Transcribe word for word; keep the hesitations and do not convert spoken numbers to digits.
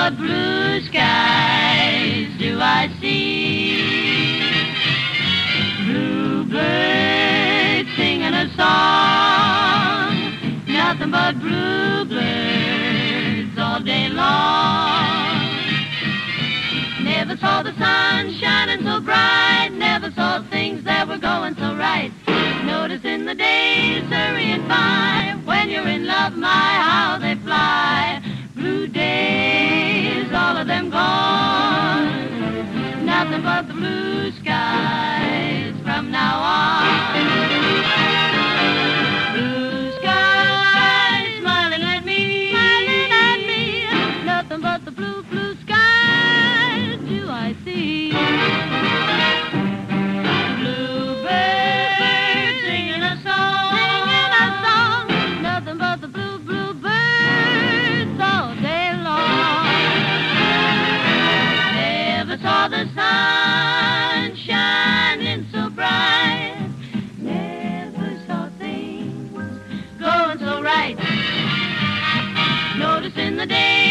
but blue skies do I see. Bluebirds singing a song, nothing but bluebirds all day long. Never saw the sun shining so bright, never saw things that were going so right. Noticing the days hurrying by, when you're in love, my, how they fly. Blue days, all of them gone, nothing but the blue skies from now on. Blue skies smiling at me, smiling at me, nothing but the blue, blue skies do I see. Bluebirds singing a song, singing a song, nothing but the blue, blue birds all day long. Never saw the sun shining so bright, never saw things going so right. Noticing the day